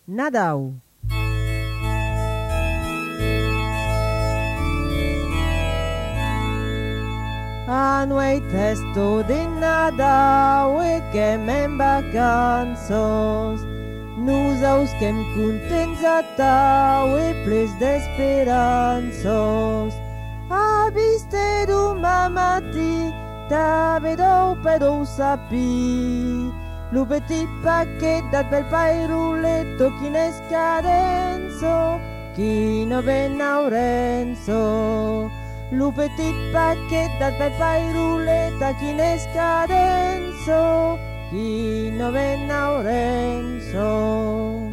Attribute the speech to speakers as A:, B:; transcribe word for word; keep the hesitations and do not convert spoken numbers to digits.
A: Nadao. Anuei testo de Nadao e que men vacanzos. Nous ausquem contents a tau e ples d'esperanzos. Aviste du mamati, ta vedou pedou sapi. Lo petit paquet dat bel pairuletto chi ne scadenzo, chi no ven aurenzo. Lo petit paquet dat bel pairuletta chi ne scadenzo, chi no ven aurenzo.